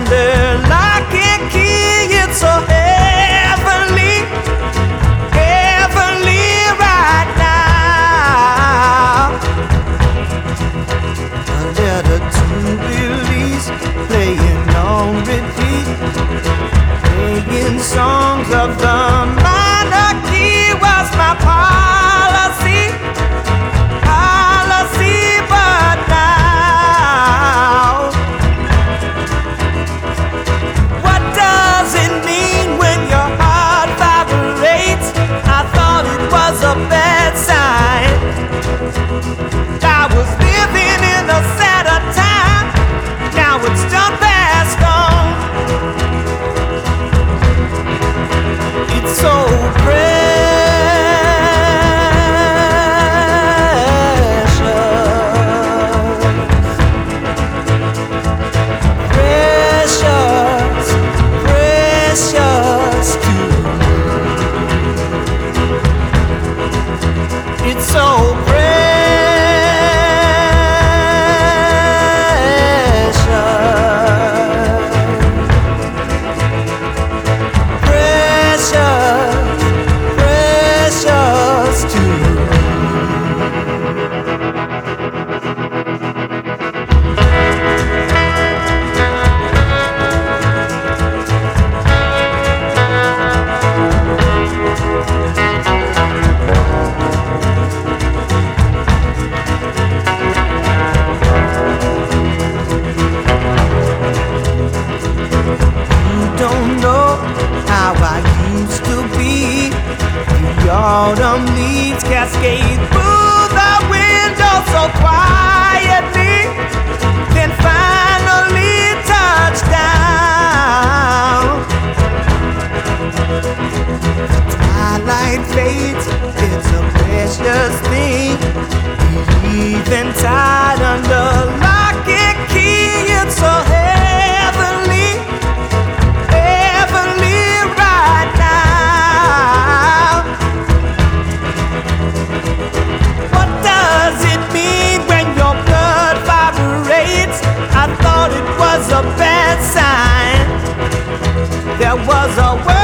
under lock and key. It's so heavenly, heavenly right now. A letter to Belize, playing on repeat, singing songs of the monarchy was my policy, but now, what does it mean when your heart vibrates? I thought it was a bad sign. I was living in a sadder time, now it's done past on. It's so precious, precious to me. It's so precious, precious to me. Don't know how I used to be. The autumn leaves cascade through the window so quietly, then finally touch down. Twilight fades, it's a precious thing. Even tied under lock and key, it's so heavenly, heavenly right now. What does it mean when your blood vibrates? I thought it was a bad sign. There was a word